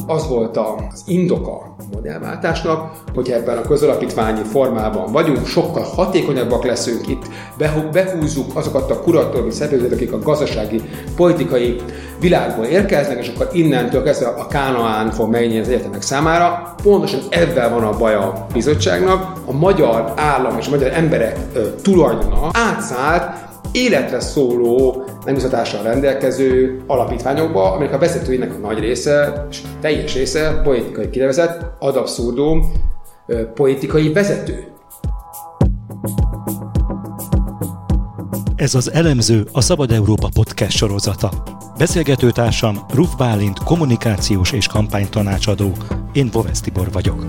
az volt az indoka a modellváltásnak, hogy ebben a közalapítványi formában vagyunk, sokkal hatékonyabbak leszünk itt, behúzzuk azokat a kuratóriumi szervezeteket, akik a gazdasági, politikai világból érkeznek, és akkor innentől kezdve a Kánaán fog megnyílni az egyetemek számára. Pontosan ebben van a baj a bizottságnak. A magyar állam és a magyar emberek tulajdona átszállt életre szóló megbízatással rendelkező alapítványokba, aminek a vezetőinek a nagy része, és teljes része politikai kinevezett, ad abszurdum politikai vezető. Ez az Elemző, a Szabad Európa podcast sorozata. Beszélgetőtársam Ruf Bálint, kommunikációs és kampánytanácsadó. Én Bovesz Tibor vagyok.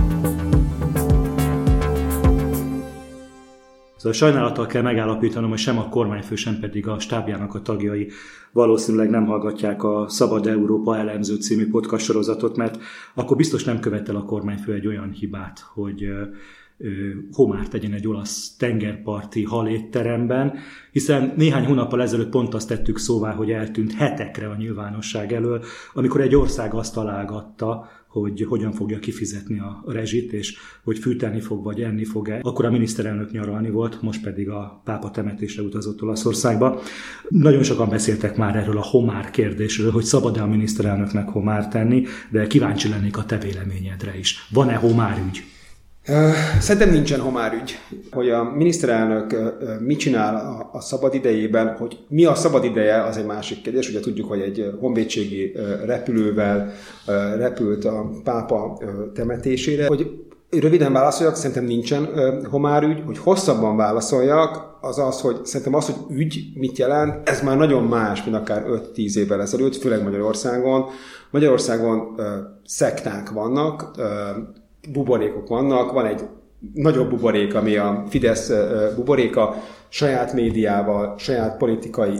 Szóval sajnálattal kell megállapítanom, hogy sem a kormányfő, sem pedig a stábjának a tagjai valószínűleg nem hallgatják a Szabad Európa Elemző című podcast sorozatot, mert akkor biztos nem követel a kormányfő egy olyan hibát, hogy homárt tegyen egy olasz tengerparti halétteremben, hiszen néhány hónappal ezelőtt pont azt tettük szóvá, hogy eltűnt hetekre a nyilvánosság elől, amikor egy ország azt találgatta, hogy hogyan fogja kifizetni a rezsit, és hogy fűteni fog, vagy enni fog-e. Akkor a miniszterelnök nyaralni volt, most pedig a pápa temetésre utazott Olaszországba. Nagyon sokan beszéltek már erről a homár kérdésről, hogy szabad-e a miniszterelnöknek homár tenni, de kíváncsi lennék a te véleményedre is. Van-e homárügy? Szerintem nincsen homárügy. Hogy a miniszterelnök mit csinál a szabad idejében, hogy mi a szabad ideje, az egy másik kérdés. Ugye tudjuk, hogy egy honvédségi repülővel repült a pápa temetésére. Hogy röviden válaszoljak, szerintem nincsen homárügy. Hogy hosszabban válaszoljak, az az, hogy szerintem az, hogy ügy mit jelent, ez már nagyon más, mint akár 5-10 évvel ezelőtt, főleg Magyarországon. Magyarországon szekták vannak, buborékok vannak, van egy nagyobb buborék, ami a Fidesz buboréka, saját médiával, saját politikai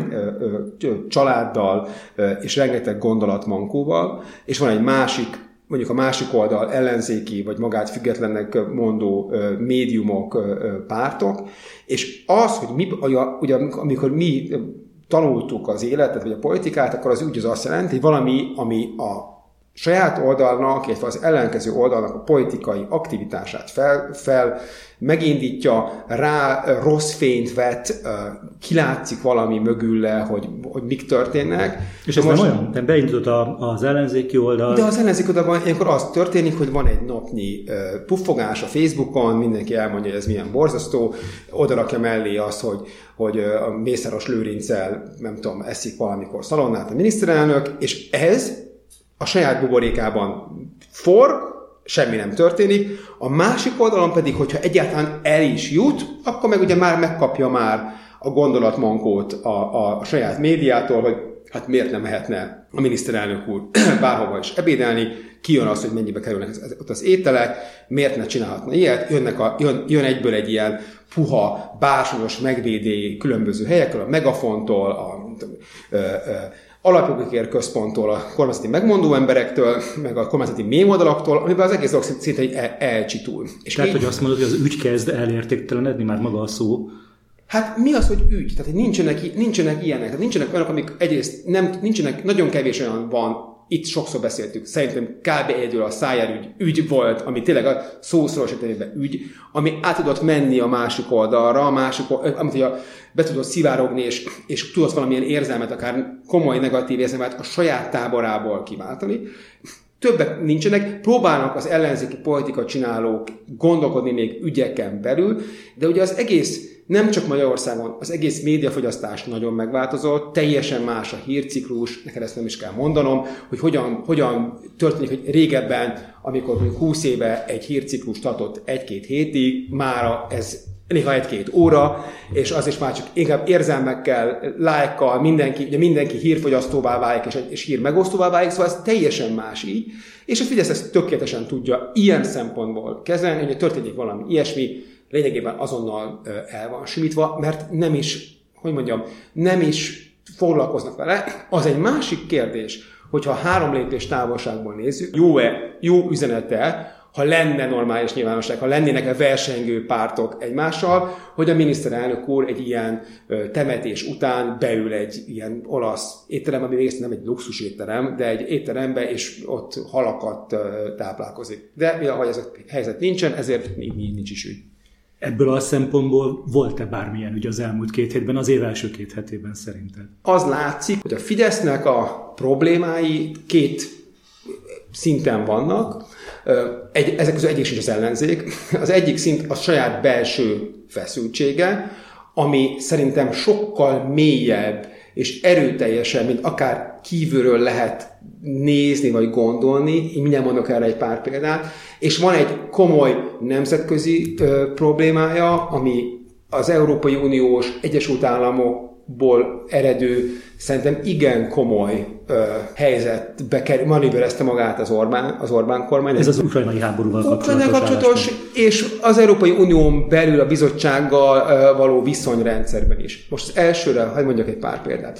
családdal és rengeteg gondolatmankóval, és van egy másik, mondjuk a másik oldal ellenzéki, vagy magát függetlennek mondó médiumok, pártok, és az, hogy mi, ugye, amikor mi tanultuk az életet, vagy a politikát, akkor az úgy az azt jelenti, hogy valami, ami a saját oldalnak, illetve az ellenkező oldalnak a politikai aktivitását fel megindítja, rá rossz fényt vet, kilátszik valami mögülle, hogy mik történnek. És ez most nem olyan? Te beindítod az ellenzéki oldal. De az ellenzéki oldalban ilyenkor az történik, hogy van egy napnyi puffogás a Facebookon, mindenki elmondja, hogy ez milyen borzasztó, oda rakja mellé azt, hogy a Mészáros Lőrinccel, nem tudom, eszik valamikor szalonnát a miniszterelnök, és ez a saját buborékában forg, semmi nem történik, a másik oldalon pedig, hogyha egyáltalán el is jut, akkor meg ugye már megkapja a gondolatmankót a saját médiától, hogy hát miért nem mehetne a miniszterelnök úr bárhova is ebédelni, kijön az, hogy mennyibe kerülnek ott az ételek, miért ne csinálhatna ilyet, jön egyből egy ilyen puha, bársonyos megvédé különböző helyekről, a Megafontól, Alapjogokért Központtól, a kormányzati megmondó emberektől, meg a kormányzati mémoldalaktól, amiben az egész dolog szinte elcsitul. És tehát, hogy azt mondod, hogy az ügy kezd elértéktelenedni, már maga a szó? Hát mi az, hogy ügy? Tehát nincsenek ilyenek. Tehát nincsenek olyanok, amik egyrészt nincsenek, nagyon kevés olyan van, itt sokszor beszéltük, szerintem kb. Egyedül a Szájer ügy volt, ami tényleg a szószoros értelmében ügy, ami át tudott menni a másik oldalra, amit be tudott szivárogni, és tudott valamilyen érzelmet, akár komoly negatív érzelmet a saját táborából kiváltani. Többek nincsenek, próbálnak az ellenzéki politika csinálók gondolkodni még ügyeken belül, de ugye az egész, nem csak Magyarországon, az egész médiafogyasztás nagyon megváltozott, teljesen más a hírciklus, neked ezt nem is kell mondanom, hogy hogyan történik, hogy régebben, amikor 20 éve egy hírciklus tartott 1-2 hétig, mára ez néha 1-2 óra, és az is már csak inkább érzelmekkel, lájkkal, mindenki hírfogyasztóvá válik, és hír megosztóvá válik, szóval ez teljesen más így. És a Fidesz ezt tökéletesen tudja ilyen szempontból kezelni, hogy történik valami ilyesmi, lényegében azonnal el van simítva, mert nem is foglalkoznak vele. Az egy másik kérdés, hogyha 3 lépés távolságból nézzük, jó üzenete, ha lenne normális nyilvánosság, ha lennének versengő pártok egymással, hogy a miniszterelnök úr egy ilyen temetés után beül egy ilyen olasz étterembe, ami végül nem egy luxus étterem, de egy étterembe, és ott halakat táplálkozik. De ahogy ez a helyzet nincsen, ezért nincs is ügy. Ebből a szempontból volt-e bármilyen ügy az elmúlt 2 hétben, az év első 2 hetében szerinted? Az látszik, hogy a Fidesznek a problémái 2 szinten vannak. Ezek közül egyik sincs az ellenzék. Az egyik szint a saját belső feszültsége, ami szerintem sokkal mélyebb és erőteljesebb, mint akár kívülről lehet nézni vagy gondolni. Én mindjárt mondok erre egy pár példát. És van egy komoly nemzetközi problémája, ami az Európai Uniós Egyesült Államokból eredő, szerintem igen komoly helyzetbe manőverezte magát az Orbán kormány. Ez az ukrajnai háborúval kapcsolatos. És az Európai Unión belül a bizottsággal való viszonyrendszerben is. Most elsőre, hadd mondjak egy pár példát.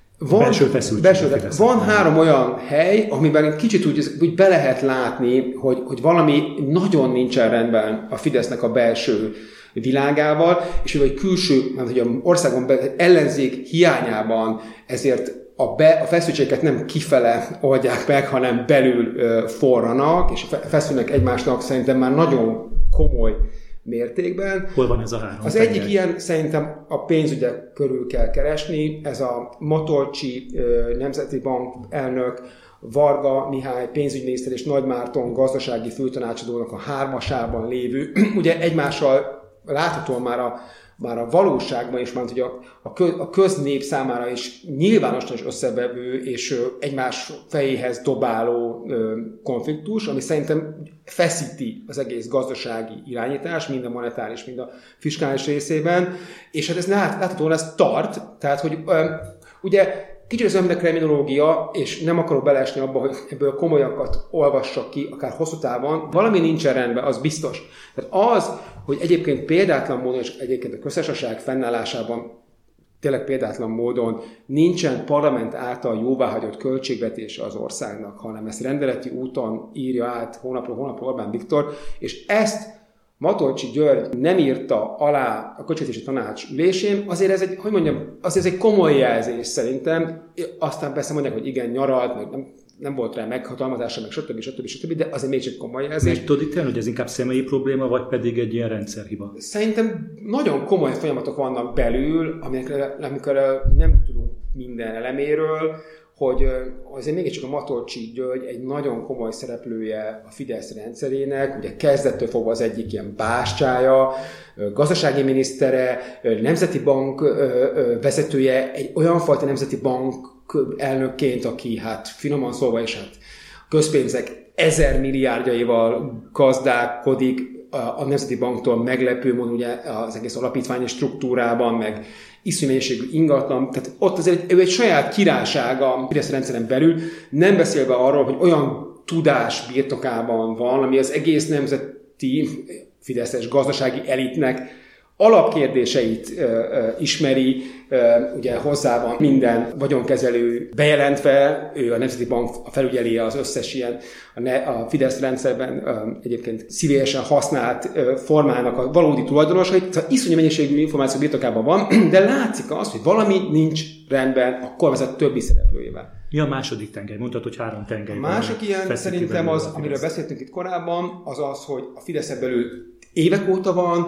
Van 3 olyan hely, amiben kicsit úgy be lehet látni, hogy valami nagyon nincsen rendben a Fidesznek a belső világával, és hogy külső, hogy az országon ellenzék hiányában ezért a feszültségeket nem kifele oldják meg, hanem belül forranak, és feszülnek egymásnak szerintem már nagyon komoly mértékben. Hol van ez a 3? Az egyik ilyen szerintem a pénzügyek körül kell keresni, ez a Matolcsy Nemzeti Bank elnök, Varga Mihály pénzügyminiszter és Nagy Márton gazdasági főtanácsadónak a 3-asában lévő, ugye egymással láthatóan már a valóságban is, mert hogy a köznép számára is nyilvánosan is összevevő és egymás fejéhez dobáló konfliktus, ami szerintem feszíti az egész gazdasági irányítás, mind a monetáris, mind a fiskális részében, és hát ez láthatóan ez tart, tehát hogy ugye kicsit az kriminologia, és nem akarok beleesni abba, hogy ebből komolyakat olvassak ki, akár hosszú távon, valami nincsen rendben, az biztos. Tehát az, hogy egyébként példátlan módon, és egyébként a köztársaság fennállásában tényleg példátlan módon nincsen parlament által jóváhagyott költségvetése az országnak, hanem ezt rendeleti úton írja át hónapról hónapra Orbán Viktor, és ezt Matolcsy György nem írta alá a költségvetési tanács ülésén, azért ez egy, azért ez egy komoly jelzés szerintem. Aztán persze mondják, hogy igen, nyaralt, meg nem volt rá meghatalmazása, meg stb., de azért mégsem komoly jelzés. Meg tudod ítélni, hogy ez inkább személyi probléma, vagy pedig egy ilyen rendszerhiba? Szerintem nagyon komoly folyamatok vannak belül, amikor nem tudunk minden eleméről, hogy azért mégiscsak a Matolcsy György egy nagyon komoly szereplője a Fidesz rendszerének, ugye kezdettől fogva az egyik ilyen bástyája, gazdasági minisztere, nemzeti bank vezetője, egy olyan fajta nemzeti bank elnökként, aki hát finoman szólva is hát közpénzek 1000 milliárdjaival gazdálkodik, a Nemzeti Banktól meglepő módon ugye az egész alapítványi struktúrában, meg iszonyú mennyiségű ingatlan, tehát ott azért ő egy saját királyság a Fidesz rendszeren belül, nem beszélve arról, hogy olyan tudás birtokában van, ami az egész nemzeti fideszes gazdasági elitnek alapkérdéseit ismeri, ugye hozzá van minden vagyonkezelő bejelentve, ő a Nemzeti Bank felügyeli az összes ilyen a Fidesz rendszerben egyébként szívesen használt formának a valódi tulajdonosait, szóval iszonyú mennyiségű információ birtokában van, de látszik az, hogy valami nincs rendben a kormányzat többi szereplőjével. Mi a második tengely? Mondtad, hogy 3 tengely. A másik ilyen szerintem az, amiről beszéltünk itt korábban, az, hogy a Fideszen belül évek óta van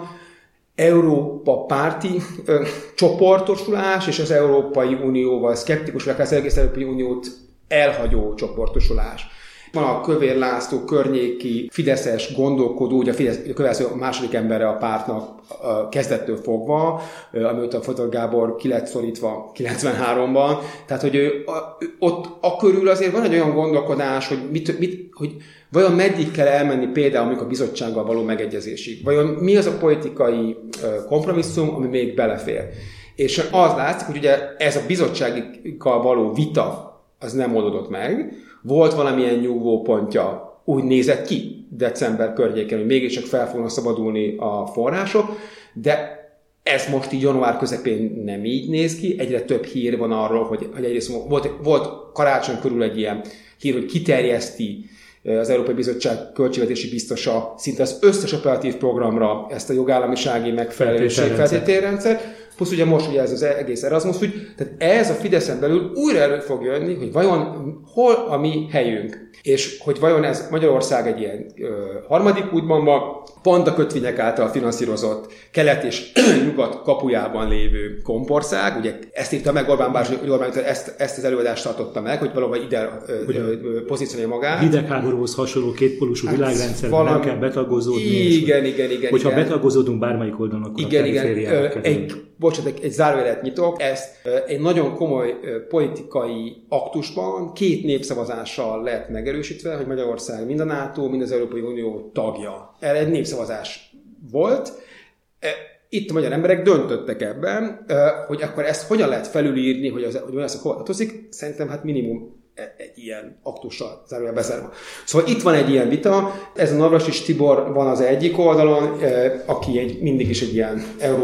Európa párti csoportosulás, és az Európai Unióval szkeptikus, vagy az egész Európai Uniót elhagyó csoportosulás. Van a Kövér László környéki fideszes gondolkodó, ugye a következő második embere a pártnak kezdettől fogva, amit a Fodor Gábor ki lett szorítva 93-ban. Tehát, hogy ott a körül azért van egy olyan gondolkodás, hogy vajon meddig kell elmenni például mondjuk a bizottsággal való megegyezésig? Vajon mi az a politikai kompromisszum, ami még belefér? És az látszik, hogy ugye ez a bizottsággal való vita az nem oldódott meg. Volt valamilyen nyugvópontja, úgy nézett ki december környéken, hogy mégiscsak fel fognak szabadulni a források, de ez most így január közepén nem így néz ki. Egyre több hír van arról, hogy egyrészt volt karácsony körül egy ilyen hír, hogy kiterjeszti az Európai Bizottság költségvetési biztosa szinte az összes operatív programra ezt a jogállamisági feltételrendszer, plusz ugye most ugye ez az egész Erasmus ügy, tehát ez a Fideszen belül újra elő fog jönni, hogy vajon hol a mi helyünk, és hogy vajon ez Magyarország egy ilyen harmadik útban van, pont a kötvények által finanszírozott kelet és nyugat kapujában lévő kompország, ugye ezt írta meg Orbán Bárs, hogy Orbán ezt az előadást tartotta meg, hogy valóban ide pozícionálja magát. Hidegháborúhoz hasonló kétpólusú világrendszerben nem kell betagozódni. Igen. Hogyha betagozódunk bármelyik oldalon, akkor a perifériára kerül. Egy zárójelet nyitok, ezt egy nagyon komoly politikai aktusban 2 népszavazással lett megerősítve, hogy Magyarország mind a NATO, mind az Európai Unió tagja. Erre egy népszavazás volt. Itt a magyar emberek döntöttek ebben, hogy akkor ezt hogyan lehet felülírni, hogy az hol tartozik. Szerintem hát minimum egy ilyen aktussal zárulja bezárva. Szóval itt van egy ilyen vita, ez a Navracsics Tibor van az egyik oldalon, aki mindig is egy ilyen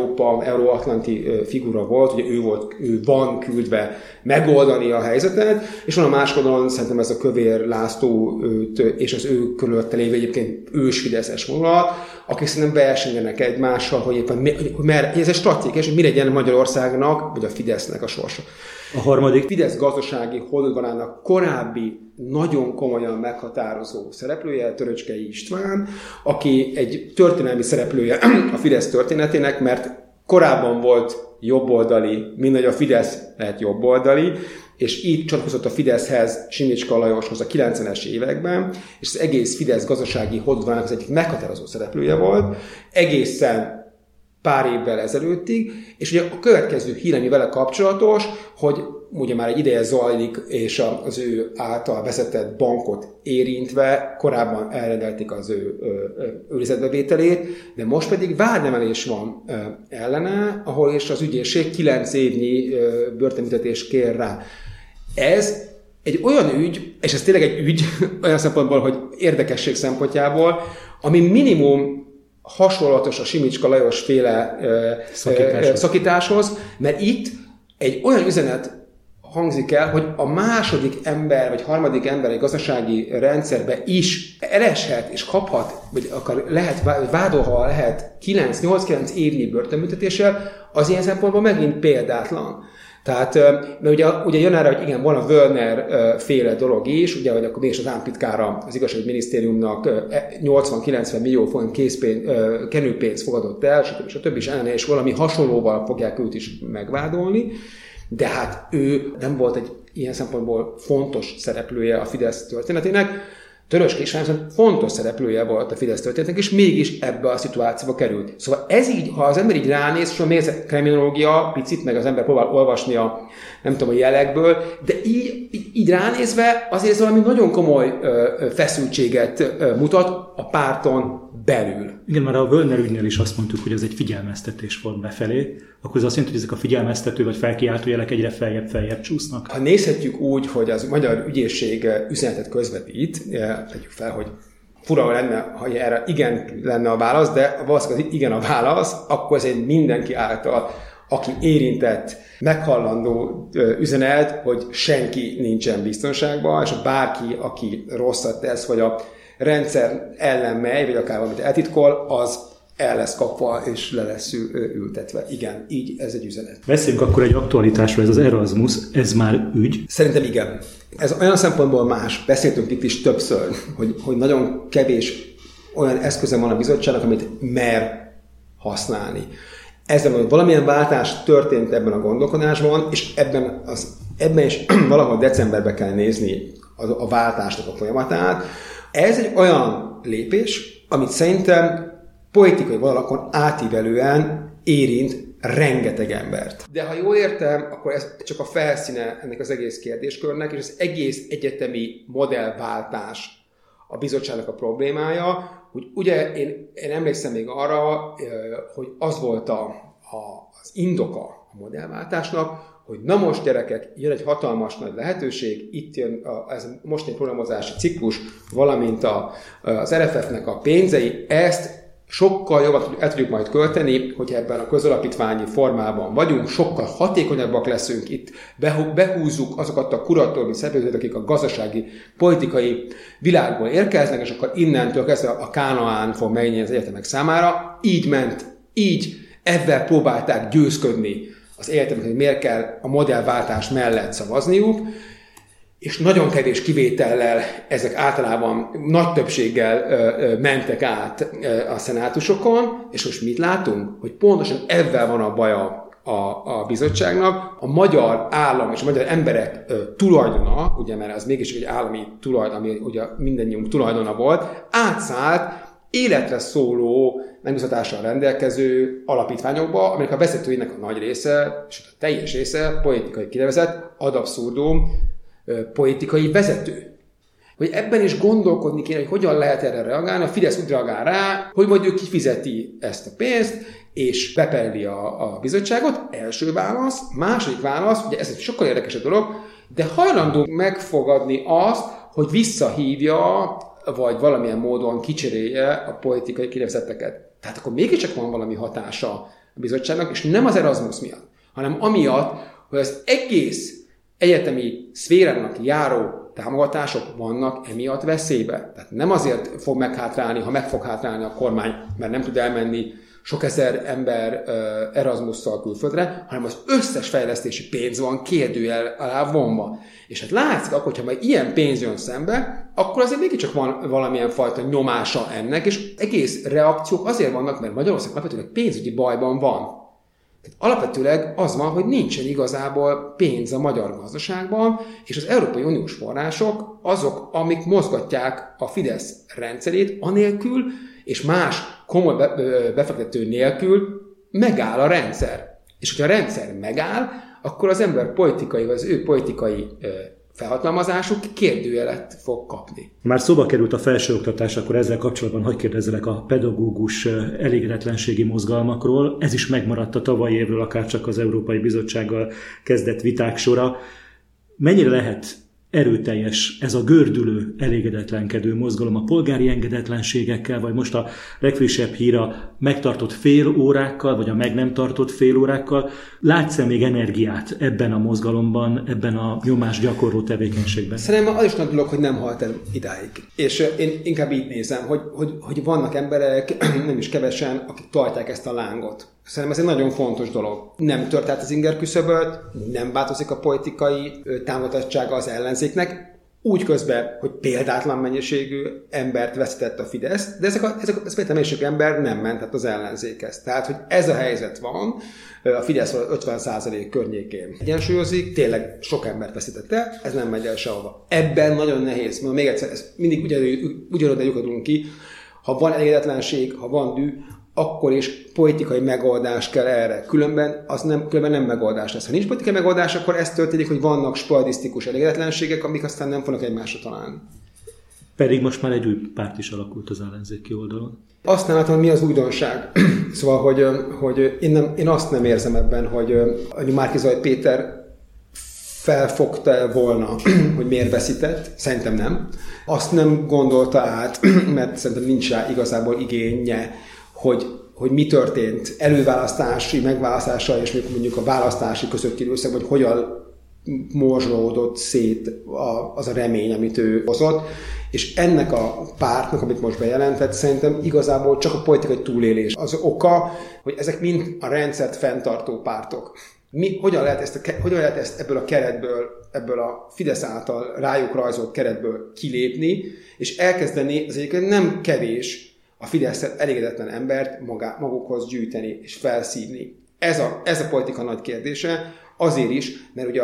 euróatlanti figura volt, ugye ő van küldve megoldani a helyzetet, és van a másik oldalon szerintem ez a Kövér László és az ő körülötte lévő egyébként ősfideszes vonulat, akik szerintem versengenek egymással, hogy éppen mert ez egy stratégia, hogy mi legyen Magyarországnak, vagy a Fidesznek a sorsa. A harmadik. Fidesz gazdasági holdudvarának korábbi, nagyon komolyan meghatározó szereplője, Töröcskei István, aki egy történelmi szereplője a Fidesz történetének, mert korábban volt jobboldali, mindegy a Fidesz lehet jobboldali, és így csatlakozott a Fideszhez Simicska Lajoshoz a 90-es években, és az egész Fidesz gazdasági holdudvarának az egyik meghatározó szereplője volt, egészen pár évvel ezelőttig, és ugye a következő hír, ami vele kapcsolatos, hogy ugye már egy ideje zajlik, és az ő által vezetett bankot érintve korábban elrendelték az ő őrizetbevételét, de most pedig vádemelés van ellene, ahol is az ügyészség 9 évnyi börtönbüntetést kér rá. Ez egy olyan ügy, és ez tényleg egy ügy olyan szempontból, hogy érdekesség szempontjából, ami minimum hasonlatos a Simicska Lajos féle szakításhoz, mert itt egy olyan üzenet hangzik el, hogy a második ember, vagy harmadik ember egy gazdasági rendszerbe is eleshet és kaphat, vagy akár vádolva lehet 8-9 évnyi börtönbüntetéssel, az ilyen szempontból megint példátlan. Tehát, mert ugye jön erre, hogy igen, van a Wörner féle dolog is, ugye, hogy akkor mégis az államtitkára az igazságügyminisztériumnak 80-90 millió forint kenőpénzt fogadott el, stb. És valami hasonlóval fogják őt is megvádolni, de hát ő nem volt egy ilyen szempontból fontos szereplője a Fidesz történetének. Töröcskei István fontos szereplője volt a Fidesz történetek, és mégis ebbe a szituációba került. Szóval ez így, ha az ember így ránéz, és még ez a kriminológia picit, meg az ember próbál olvasni a jelekből, de így ránézve azért ez valami nagyon komoly feszültséget mutat a párton belül. Igen, már a Wörner ügynél is azt mondtuk, hogy ez egy figyelmeztetés volt befelé, akkor ez azt jelenti, hogy ezek a figyelmeztető vagy felkiáltó jelek egyre feljebb csúsznak. Ha nézhetjük úgy, hogy az magyar ügyészség üzenetet közvetít, tegyük fel, hogy fura lenne, ha erre igen lenne a válasz, de valószínűleg igen a válasz, akkor ez egy mindenki által, aki érintett, meghallandó üzenet, hogy senki nincsen biztonságban, és bárki, aki rosszat tesz, vagy a rendszer ellen megy, vagy akár valamit eltitkol, az el lesz kapva, és le lesz ültetve. Igen, így ez egy üzenet. Beszéljünk akkor egy aktualitásról, ez az Erasmus, ez már ügy? Szerintem igen. Ez olyan szempontból más. Beszéltünk itt is többször, hogy nagyon kevés olyan eszköze van a bizottságnak, amit mer használni. Ezzel, hogy valamilyen váltás történt ebben a gondolkodásban, és ebben is valahol decemberben kell nézni a váltásnak a folyamatát. Ez egy olyan lépés, amit szerintem politikai vonalakon átívelően érint rengeteg embert. De ha jól értem, akkor ez csak a felszíne ennek az egész kérdéskörnek, és az egész egyetemi modellváltás a bizottságnak a problémája, hogy ugye én emlékszem még arra, hogy az volt az indoka a modellváltásnak, hogy na most gyerekek, jön egy hatalmas nagy lehetőség, itt jön ez mostani programozási ciklus, valamint az RFF-nek a pénzei, ezt sokkal jobban el tudjuk majd költeni, hogy ebben a közalapítványi formában vagyunk, sokkal hatékonyabbak leszünk itt, behúzzuk azokat a kuratóriumi szereplőket, akik a gazdasági, politikai világból érkeznek, és akkor innentől kezdve a Kánaán fog megnyílni az egyetemek számára. Így ebben próbálták győzködni az egyetemek, hogy miért kell a modellváltás mellett szavazniuk, és nagyon kevés kivétellel ezek általában nagy többséggel mentek át a szenátusokon, és most mit látunk? Hogy pontosan ebben van a baja a bizottságnak. A magyar állam és a magyar emberek tulajdona, ugye, mert az mégis egy állami tulajdon, ami ugye mindennyiunk tulajdona volt, átszállt életre szóló megbízatással rendelkező alapítványokba, aminek a vezetőinek a nagy része, és a teljes része politikai kinevezett, ad abszurdum, politikai vezető. Hogy ebben is gondolkodni kéne, hogy hogyan lehet erre reagálni. A Fidesz úgy reagál rá, hogy majd ő kifizeti ezt a pénzt, és beperli a bizottságot. Első válasz. Második válasz, ugye ez egy sokkal érdekesebb dolog, de hajlandó megfogadni azt, hogy visszahívja, vagy valamilyen módon kicserélje a politikai kinevezetteket. Tehát akkor mégiscsak van valami hatása a bizottságnak, és nem az Erasmus miatt, hanem amiatt, hogy az egész egyetemi szférának járó támogatások vannak emiatt veszélybe. Tehát nem azért fog meghátrálni, ha meg fog hátrálni a kormány, mert nem tud elmenni sok ezer ember Erasmusszal külföldre, hanem az összes fejlesztési pénz van kérdőjel alá vonva. És hát látszik, akkor, hogyha majd ilyen pénz jön szembe, akkor azért mégiscsak van valamilyen fajta nyomása ennek, és egész reakciók azért vannak, mert Magyarország alapvetően pénzügyi bajban van. Tehát alapvetőleg az van, hogy nincsen igazából pénz a magyar gazdaságban, és az Európai Uniós források azok, amik mozgatják a Fidesz rendszerét, anélkül, és más komoly befektető nélkül megáll a rendszer. És hogyha a rendszer megáll, akkor az ember politikai, vagy az ő politikai felhatalmazásuk kérdőjelet fog kapni. Már szóba került a felsőoktatás, akkor ezzel kapcsolatban hadd kérdezzelek a pedagógus elégedetlenségi mozgalmakról. Ez is megmaradt a tavalyi évről, akárcsak az Európai Bizottsággal kezdett viták sora. Mennyire lehet erőteljes ez a gördülő, elégedetlenkedő mozgalom a polgári engedetlenségekkel, vagy most a legfrissebb hír a megtartott fél órákkal, vagy a meg nem tartott fél órákkal. Látsz-e még energiát ebben a mozgalomban, ebben a nyomást gyakorló tevékenységben? Szerintem az is nagy dolog, hogy nem halt el idáig. És én inkább így nézem, hogy vannak emberek, nem is kevesen, akik tartják ezt a lángot. Szerintem ez egy nagyon fontos dolog. Nem tört át az inger küszöböt, nem változik a politikai támogatottsága az ellenzéknek, úgy közben, hogy példátlan mennyiségű embert veszített a Fidesz, de ez példátlan mennyiségű ember nem ment át az ellenzékhez. Tehát, hogy ez a helyzet van, a Fidesz 50% környékén egyensúlyozik, tényleg sok embert veszített el, ez nem megy el sehova. Ebben nagyon nehéz, mert még egyszer, mindig ugyanoda lyukadunk ki, ha van elégedetlenség, ha van dű, akkor is politikai megoldás kell erre. Különben nem megoldás lesz. Ha nincs politikai megoldás, akkor ez történik, hogy vannak spadisztikus elégedetlenségek, amik aztán nem fognak egymásra találni. Pedig most már egy új párt is alakult az ellenzéki oldalon. Azt nem látom, mi az újdonság. Szóval, hogy én azt nem érzem ebben, hogy Márki-Zay Péter felfogta volna, hogy miért veszített. Szerintem nem. Azt nem gondolta át, mert szerintem nincs rá igazából igénye, hogy mi történt előválasztási megválasztással, és mondjuk a választási közötti időszakban, hogy hogyan morzsolódott szét az a remény, amit ő hozott. És ennek a pártnak, amit most bejelentett, szerintem igazából csak a politikai túlélés az oka, hogy ezek mind a rendszert fenntartó pártok. Hogyan lehet ezt ebből a keretből, ebből a Fidesz által rájuk rajzolt keretből kilépni, és elkezdeni az egyébként nem kevés a Fidesz elégedetlen embert magukhoz gyűjteni és felszívni. Ez a politika nagy kérdése, azért is, mert ugye a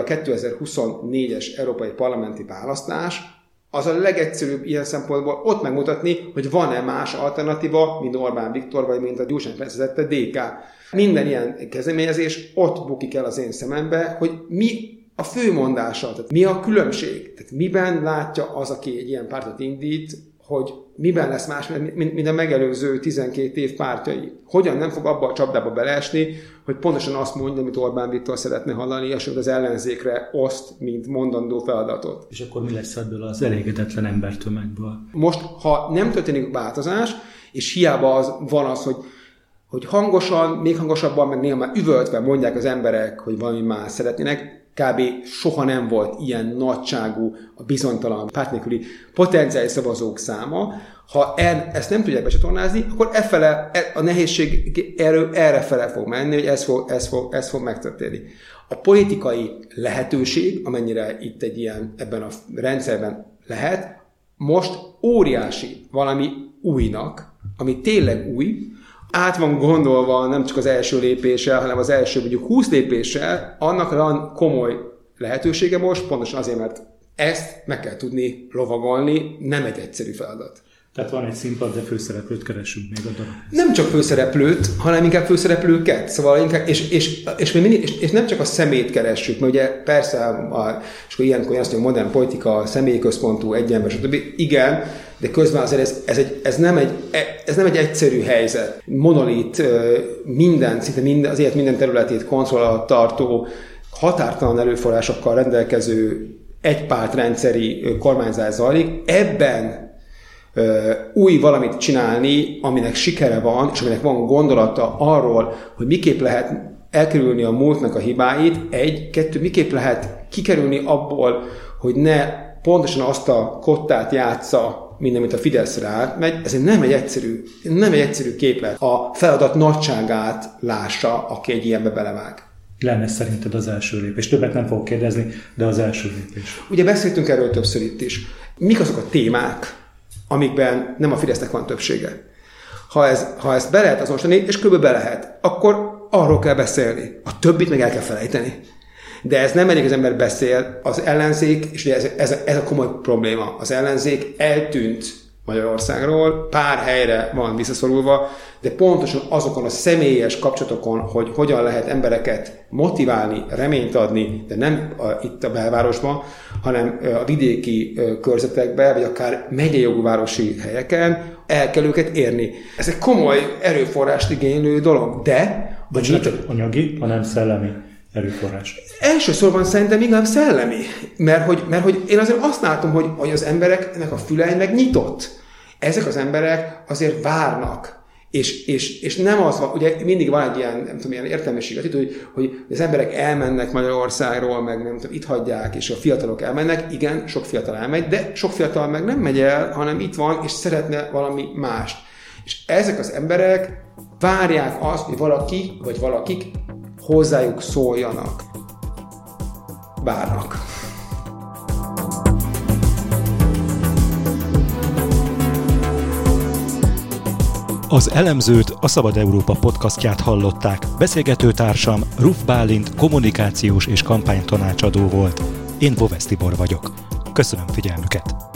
2024-es európai parlamenti választás az a legegyszerűbb ilyen szempontból ott megmutatni, hogy van-e más alternatíva, mint Orbán Viktor, vagy mint a Gyurcsány vezette DK. Minden ilyen kezdeményezés ott bukik el az én szemembe, hogy mi a fő mondása, tehát mi a különbség, tehát miben látja az, aki egy ilyen pártot indít, hogy miben lesz más, mint a megelőző 12 év pártjai. Hogyan nem fog abba a csapdába beleesni, hogy pontosan azt mondja, amit Orbán Viktor szeretne hallani, és az ellenzékre oszt, mint mondandó feladatot. És akkor mi lesz ebből az elégedetlen embertömegből? Most, ha nem történik változás, és hiába van az, hogy hangosan, még hangosabban, meg néha már üvöltve mondják az emberek, hogy valami más szeretnének, kb. Soha nem volt ilyen nagyságú a bizonytalan pártnélküli potenciális szavazók száma. Ha ezt nem tudják becsatornázni, akkor a nehézség errefele fog menni, hogy ez fog megtörténni. A politikai lehetőség, amennyire itt ebben a rendszerben lehet, most óriási valami újnak, ami tényleg új, át van gondolva nem csak az első lépéssel, hanem az első mondjuk 20 lépéssel, annak van komoly lehetősége most, pontosan azért, mert ezt meg kell tudni lovagolni, nem egy egyszerű feladat. Tehát van egy színpad, de főszereplőt keresünk még a darab. Nem csak főszereplőt, hanem inkább főszereplőket. Szóval inkább, és nem csak a szemét keressük, mert ugye persze, és akkor ilyenkor azt mondja, modern politika, személyközpontú, egyenber, stb. Igen, de közben azért ez nem egy egyszerű helyzet. Monolit, szinte az élet minden területét kontroll alatt tartó, határtalan erőforrásokkal rendelkező egypártrendszeri kormányzás zajlik. Ebben új valamit csinálni, aminek sikere van, és aminek van gondolata arról, hogy miképp lehet elkerülni a múltnak a hibáit, miképp lehet kikerülni abból, hogy ne pontosan azt a kottát játsza, minden, mint a Fideszre átmegy, ez nem egy egyszerű képlet. A feladat nagyságát lássa, aki egy ilyenbe belevág. Lenne szerinted az első lépés? Többet nem fogok kérdezni, de az első lépés. Ugye beszéltünk erről többször itt is. Mik azok a témák, amikben nem a Fidesznek van többsége? Ha ezt be lehet azonosítani, és kb. Be lehet, akkor arról kell beszélni. A többit meg el kell felejteni. De ez nem elég, az ember beszél. Az ellenzék, és ugye ez a komoly probléma, az ellenzék eltűnt Magyarországról, pár helyre van visszaszorulva, de pontosan azokon a személyes kapcsolatokon, hogy hogyan lehet embereket motiválni, reményt adni, de nem itt a belvárosban, hanem a vidéki körzetekben, vagy akár megyei jogú városi helyeken el kell őket érni. Ez egy komoly erőforrást igénylő dolog, de... Vagy nem csak anyagi, hanem szellemi erőforrás. Elsősorban szerintem inkább szellemi, mert hogy én azért azt látom, hogy az embereknek a füle meg nyitott. Ezek az emberek azért várnak. És nem az van, ugye mindig van egy ilyen, nem tudom, ilyen értelmiségi, hogy az emberek elmennek Magyarországról, meg nem tudom, itt hagyják, és a fiatalok elmennek. Igen, sok fiatal elmegy, de sok fiatal meg nem megy el, hanem itt van, és szeretne valami mást. És ezek az emberek várják azt, hogy valaki, vagy valakik hozzájuk szóljanak. Várnak. Az Elemzőt, a Szabad Európa podcastját hallották. Beszélgetőtársam Ruf Bálint kommunikációs és kampánytanácsadó volt. Én Bovesz Tibor vagyok. Köszönöm figyelmüket!